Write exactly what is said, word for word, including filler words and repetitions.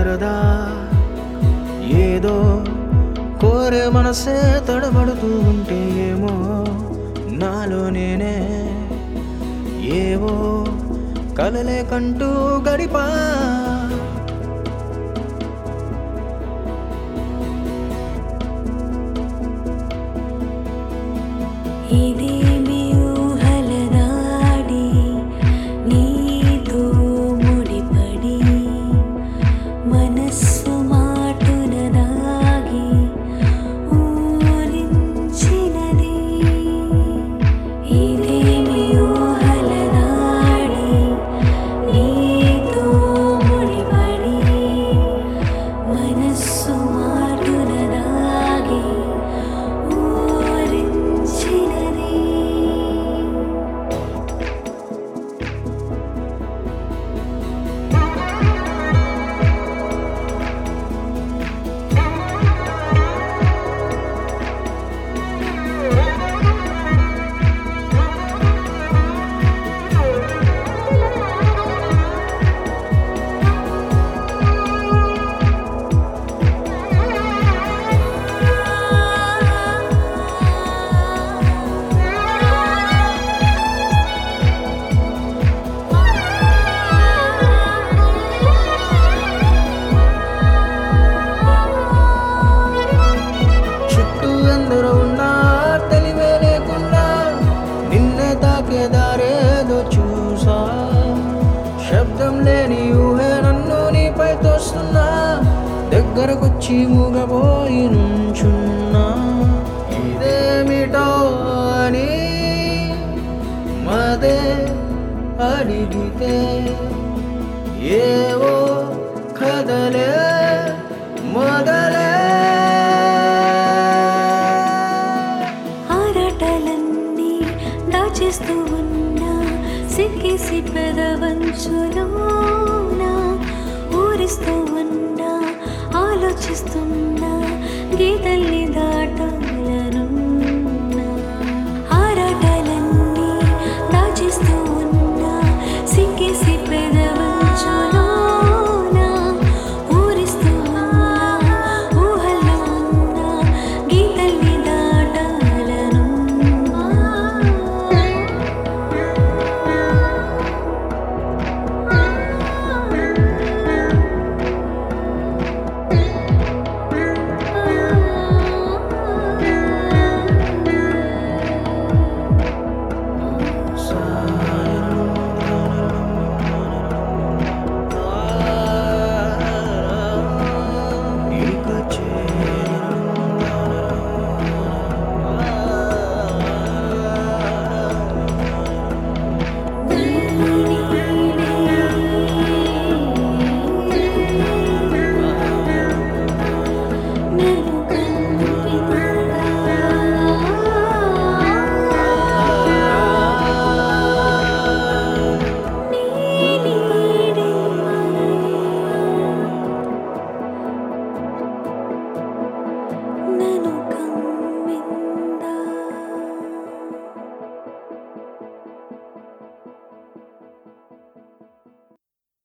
కుదరదా ఏదో కోరే మనసే తడబడుతూ ఉంటే ఏమో నాలో నేనే ఏవో కలలే కంటూ గడిపా ఇదేమి ఊహల దాడి నీతో ముడిపడి మనస్సు మాటున దాగి ఊరించినది ఇదేమి ఊహల దాడి నీతో ముడిపడి మనస్సు మాటున దాగి ఊరించినది చుట్టూ ఎందరో ఉన్నా తెలివే లేకుండా నిన్నే తాకే దారేదో చూసా శబ్దం లేని ఊహే నన్ను నీపై తోస్తున్నా దగ్గరకొచ్చి మూగబోయి నుంచున్నా ఇదేమిటో అని మదే అడిగితే ఏవో కదలే మొదలే ఆరాటలన్నీ దాచేస్తూ ఉన్నా సిక్కేసి పెదవంచులోన ఊరిస్తూ ఉన్నా ఆలోచిస్తున్నా గీతల్ని దాట